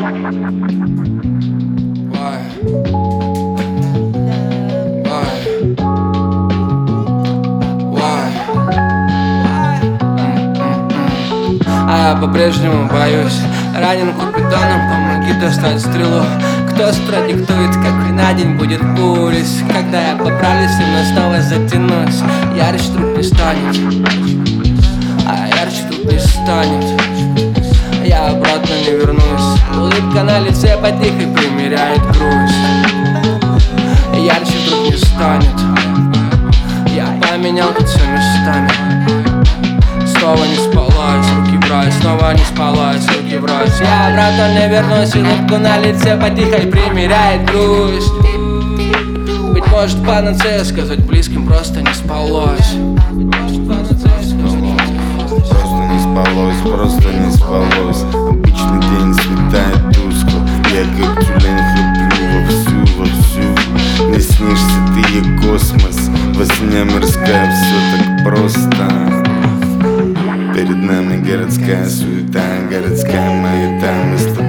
А я по-прежнему боюсь. Ранен купидоном, помоги достать стрелу. Кто продиктует, какой на день будет пульс? Когда я поправлюсь, но снова затянусь. Ярче вдруг не станет, а ярче вдруг не станет. Я обратно не вернусь. Улыбка на лице потихо примеряет грусть. Ярче вдруг не станет. Я поменял тут все местами. Снова не спалась, руки врать, снова не спалась, руки врать. Я обратно не вернусь, улыбку на лице потихо примеряет грусть. Быть может, панацея сказать близким просто не спалось. Просто не спалось. Обычный день светает тускло. Я как тюлень хлеплю вовсю. Мне снишься ты и космос. Во сне мирская, все так просто. Перед нами городская суета, городская маята. Мы с тобой